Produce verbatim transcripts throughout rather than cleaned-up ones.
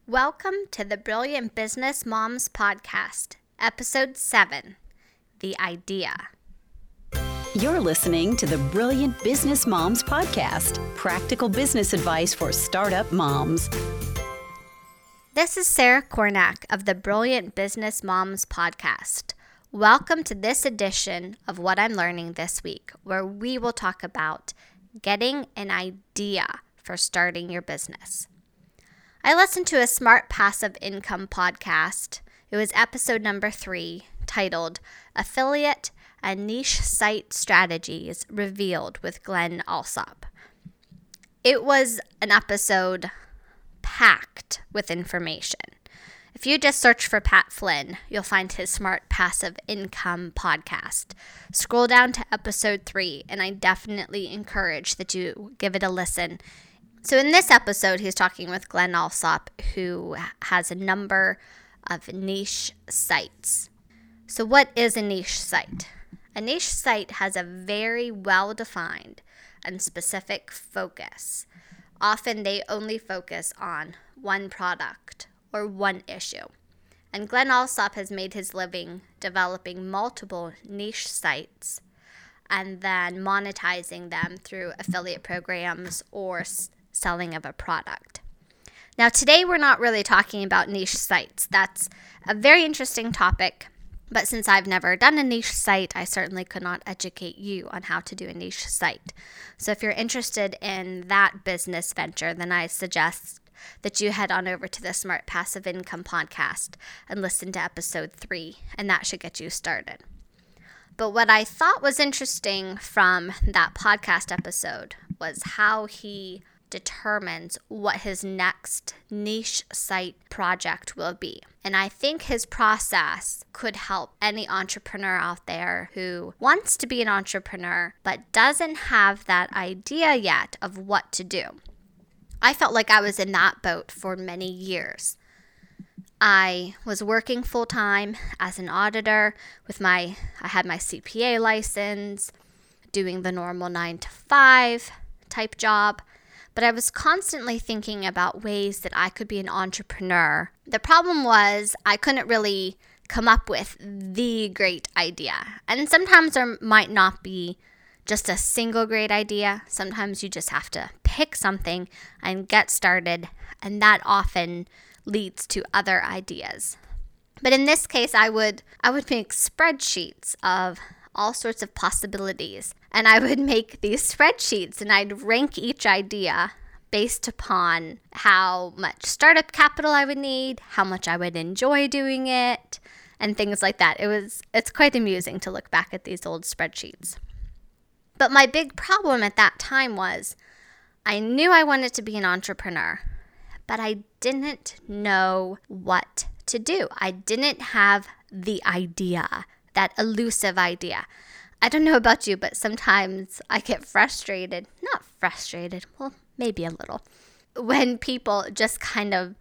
Welcome to the Brilliant Business Moms Podcast, Episode seven, The Idea. You're listening to the Brilliant Business Moms Podcast, practical business advice for startup moms. This is Sarah Cornack of the Brilliant Business Moms Podcast. Welcome to this edition of What I'm Learning This Week, where we will talk about getting an idea for starting your business. I listened to a Smart Passive Income podcast. It was episode number three, titled Affiliate and Niche Site Strategies Revealed with Glenn Alsop. It was an episode packed with information. If you just search for Pat Flynn, you'll find his Smart Passive Income podcast. Scroll down to episode three, and I definitely encourage that you give it a listen. So in this episode, he's talking with Glenn Alsop, who has a number of niche sites. So what is a niche site? A niche site has a very well-defined and specific focus. Often they only focus on one product or one issue. And Glenn Alsop has made his living developing multiple niche sites and then monetizing them through affiliate programs or selling of a product. Now, today we're not really talking about niche sites. That's a very interesting topic, but since I've never done a niche site, I certainly could not educate you on how to do a niche site. So if you're interested in that business venture, then I suggest that you head on over to the Smart Passive Income podcast and listen to episode three, and that should get you started. But what I thought was interesting from that podcast episode was how he determines what his next niche site project will be. And I think his process could help any entrepreneur out there who wants to be an entrepreneur but doesn't have that idea yet of what to do. I felt like I was in that boat for many years. I was working full-time as an auditor with my, I had my C P A license, doing the normal nine to five type job. But I was constantly thinking about ways that I could be an entrepreneur. The problem was I couldn't really come up with the great idea. And sometimes there might not be just a single great idea. Sometimes you just have to pick something and get started, and that often leads to other ideas. But in this case, I would I would make spreadsheets of all sorts of possibilities. And I would make these spreadsheets and I'd rank each idea based upon how much startup capital I would need, how much I would enjoy doing it, and things like that. It was it's quite amusing to look back at these old spreadsheets. But my big problem at that time was I knew I wanted to be an entrepreneur, but I didn't know what to do. I didn't have the idea. That elusive idea. I don't know about you, but sometimes I get frustrated, not frustrated, well, maybe a little, when people just kind of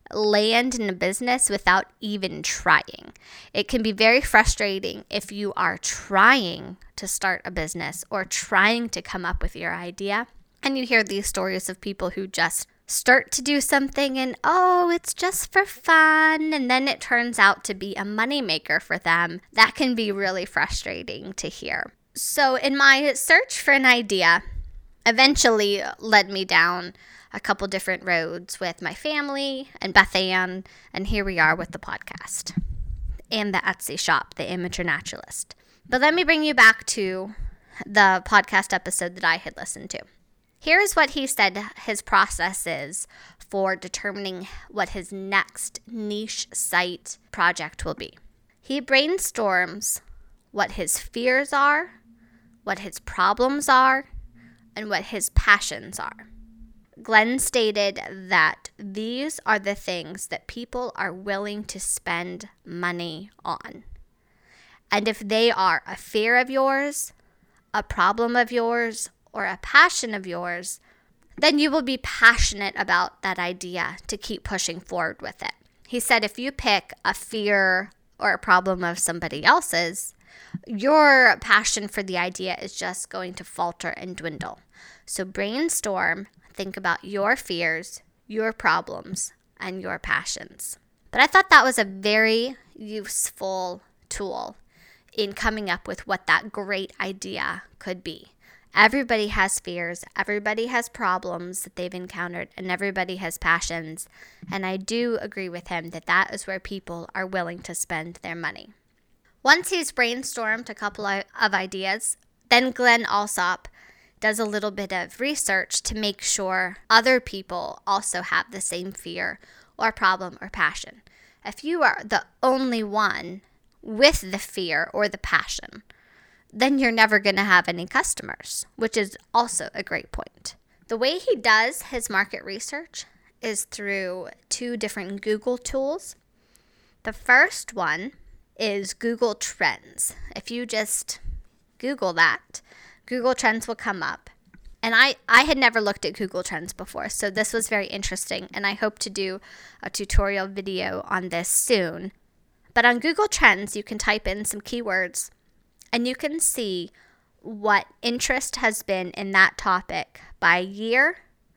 land in a business without even trying. It can be very frustrating if you are trying to start a business or trying to come up with your idea, and you hear these stories of people who just start to do something and, oh, it's just for fun, and then it turns out to be a moneymaker for them. That can be really frustrating to hear. So in my search for an idea, eventually led me down a couple different roads with my family and Beth Ann, and here we are with the podcast and the Etsy shop, The Amateur Naturalist. But let me bring you back to the podcast episode that I had listened to. Here's what he said his process is for determining what his next niche site project will be. He brainstorms what his fears are, what his problems are, and what his passions are. Glenn stated that these are the things that people are willing to spend money on. And if they are a fear of yours, a problem of yours, or a passion of yours, then you will be passionate about that idea to keep pushing forward with it. He said if you pick a fear or a problem of somebody else's, your passion for the idea is just going to falter and dwindle. So brainstorm, think about your fears, your problems, and your passions. But I thought that was a very useful tool in coming up with what that great idea could be. Everybody has fears, everybody has problems that they've encountered, and everybody has passions. And I do agree with him that that is where people are willing to spend their money. Once he's brainstormed a couple of ideas, then Glenn Alsop does a little bit of research to make sure other people also have the same fear or problem or passion. If you are the only one with the fear or the passion, then you're never going to have any customers, which is also a great point. The way he does his market research is through two different Google tools. The first one is Google Trends. If you just Google that, Google Trends will come up. And I, I had never looked at Google Trends before, so this was very interesting, and I hope to do a tutorial video on this soon. But on Google Trends, you can type in some keywords, and you can see what interest has been in that topic by year,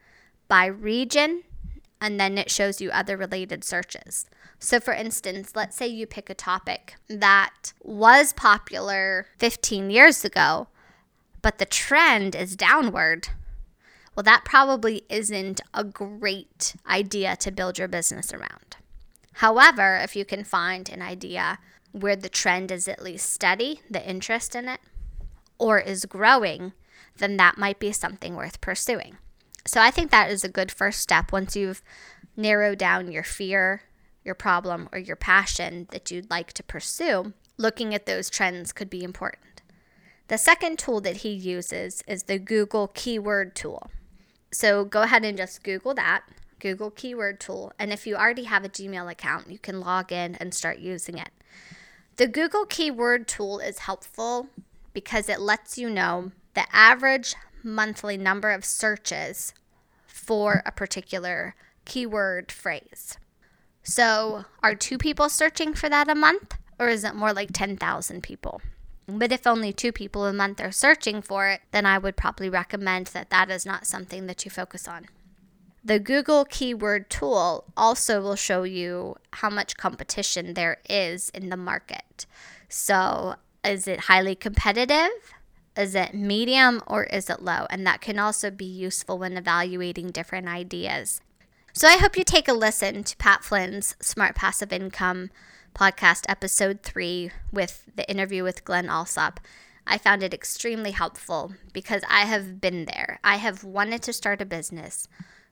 by region, and then it shows you other related searches. So for instance, let's say you pick a topic that was popular fifteen years ago, but the trend is downward. Well, that probably isn't a great idea to build your business around. However, if you can find an idea where the trend is at least steady, the interest in it, or is growing, then that might be something worth pursuing. So I think that is a good first step once you've narrowed down your fear, your problem, or your passion that you'd like to pursue. Looking at those trends could be important. The second tool that he uses is the Google Keyword Tool. So go ahead and just Google that, Google Keyword Tool, and if you already have a Gmail account, you can log in and start using it. The Google Keyword Tool is helpful because it lets you know the average monthly number of searches for a particular keyword phrase. So are two people searching for that a month, or is it more like ten thousand people? But if only two people a month are searching for it, then I would probably recommend that that is not something that you focus on. The Google Keyword Tool also will show you how much competition there is in the market. So is it highly competitive? Is it medium, or is it low? And that can also be useful when evaluating different ideas. So I hope you take a listen to Pat Flynn's Smart Passive Income podcast episode three with the interview with Glenn Alsop. I found it extremely helpful because I have been there. I have wanted to start a business,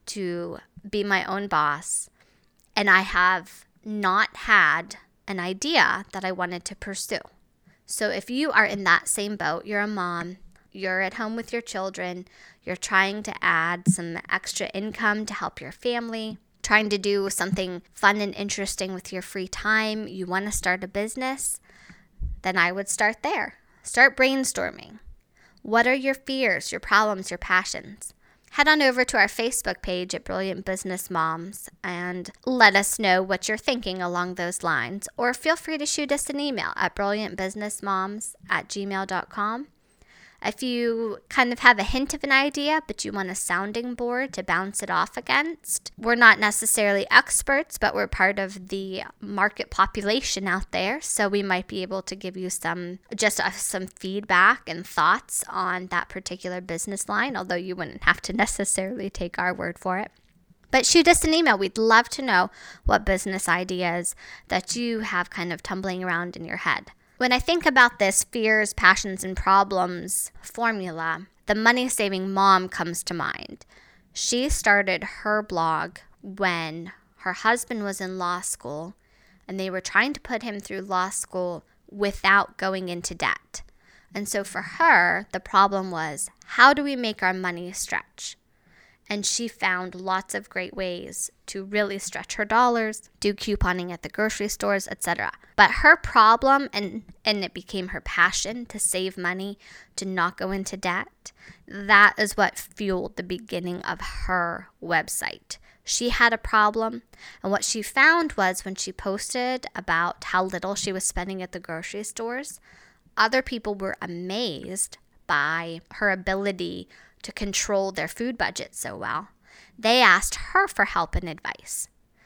to be my own boss, and I have not had an idea that I wanted to pursue. So if you are in that same boat, you're a mom, you're at home with your children, you're trying to add some extra income to help your family, trying to do something fun and interesting with your free time, you want to start a business, then I would start there. Start brainstorming. What are your fears, your problems, your passions? Head on over to our Facebook page at Brilliant Business Moms and let us know what you're thinking along those lines. Or feel free to shoot us an email at brilliant business moms at gmail dot com. If you kind of have a hint of an idea, but you want a sounding board to bounce it off against, we're not necessarily experts, but we're part of the market population out there. So we might be able to give you some, just uh, some feedback and thoughts on that particular business line, although you wouldn't have to necessarily take our word for it. But shoot us an email. We'd love to know what business ideas that you have kind of tumbling around in your head. When I think about this fears, passions, and problems formula, the Money Saving Mom comes to mind. She started her blog when her husband was in law school, and they were trying to put him through law school without going into debt. And so for her, the problem was, how do we make our money stretch? And she found lots of great ways to really stretch her dollars, do couponing at the grocery stores, et cetera. But her problem, and, and it became her passion to save money, to not go into debt, that is what fueled the beginning of her website. She had a problem, and what she found was when she posted about how little she was spending at the grocery stores, other people were amazed by her ability to control their food budget so well. They asked her for help and advice.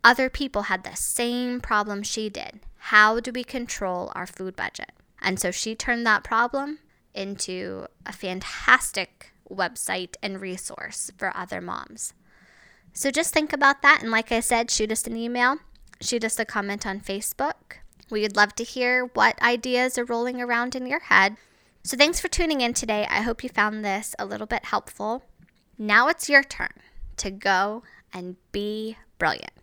other people had the same problem she did. How do we control our food budget? And so she turned that problem into a fantastic website and resource for other moms. So just think about that. And like I said, shoot us an email, shoot us a comment on Facebook. We'd love to hear what ideas are rolling around in your head. So thanks for tuning in today. I hope you found this a little bit helpful. Now it's your turn to go and be brilliant.